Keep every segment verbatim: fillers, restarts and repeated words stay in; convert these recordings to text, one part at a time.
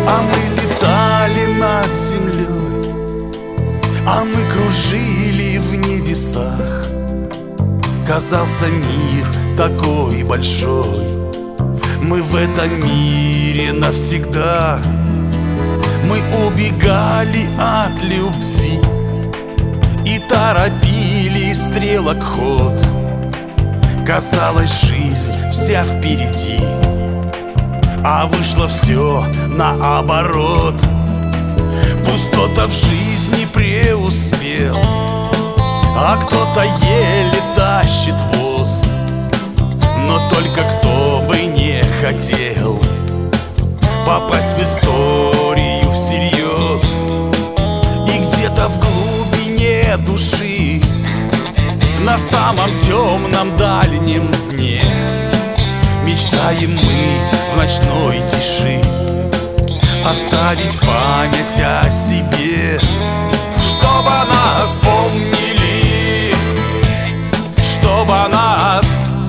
А мы летали над землей, а мы кружили в небесах. Казался мир такой большой, мы в этом мире навсегда. Мы убегали от любви и торопили стрелок ход. Казалось, жизнь вся впереди, а вышло все наоборот. Кто-то в жизни преуспел, а кто-то еле тащит воз. Но только кто бы не хотел попасть в историю всерьез. И где-то в глубине души, на самом темном дальнем дне, мечтаем мы в ночной тиши оставить память о себе, чтобы о нас помнили, чтобы о нас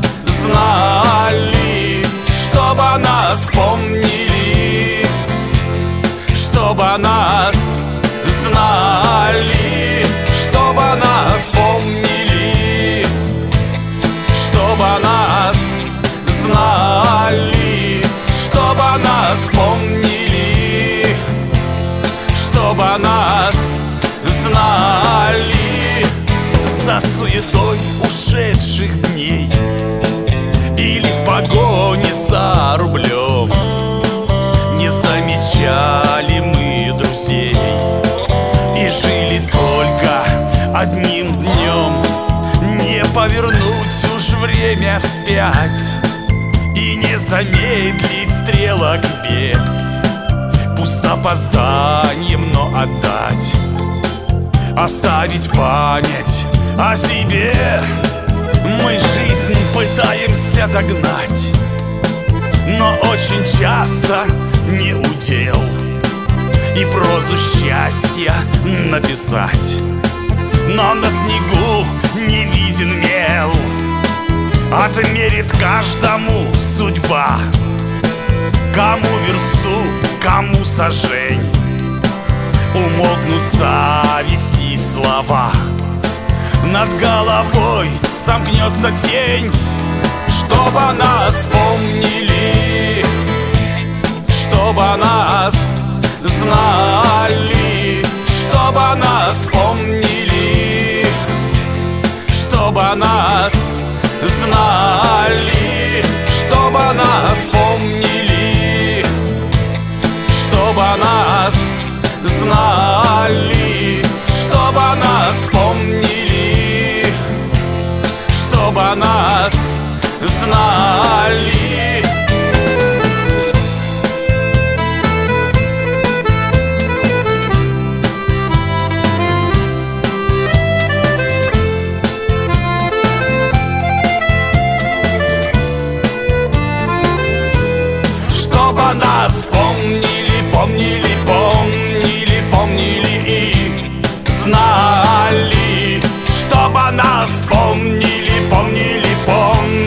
знали, чтобы о нас помнили, чтобы о нас знали, чтобы о нас помнили, чтобы о нас знали, чтобы о нас помнили, чтобы о нас знали. За суетой ушедших дней или в погоне за рублем не замечали мы друзей и жили только одним днем. Не повернуть уж время вспять и не замедлить стрелок бег. Пусть с опозданием, но отдать, оставить память о себе. Мы жизнь пытаемся догнать, но очень часто не удел и прозу счастья написать. Но на снегу не виден мел, отмерит каждому судьба. Кому версту, кому сажень, умолкнут зависти слова. Над головой сомкнется тень, чтобы о нас помнили, чтобы о нас знали, чтобы о нас помнили, чтобы о нас знали, чтобы о нас помнили, чтобы о нас знали, чтобы о нас помнили, чтобы о нас знали. Чтобы о нас помнили, помнили, помнили, помнили и знали. Чтобы о нас помнили, помнили, помнили